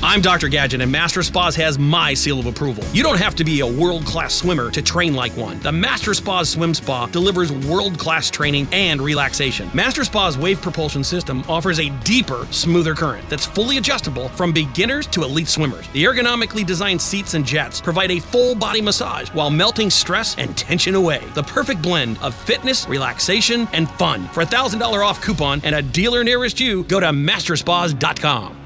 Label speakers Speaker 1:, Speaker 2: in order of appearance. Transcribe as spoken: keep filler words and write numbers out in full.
Speaker 1: I'm Doctor Gadget, and Master Spas has my seal of approval. You don't have to be a world-class swimmer to train like one. The Master Spas Swim Spa delivers world-class training and relaxation. Master Spa's wave propulsion system offers a deeper, smoother current that's fully adjustable from beginners to elite swimmers. The ergonomically designed seats and jets provide a full-body massage while melting stress and tension away. The perfect blend of fitness, relaxation, and fun. For a one thousand dollars off coupon and a dealer nearest you, go to master spas dot com.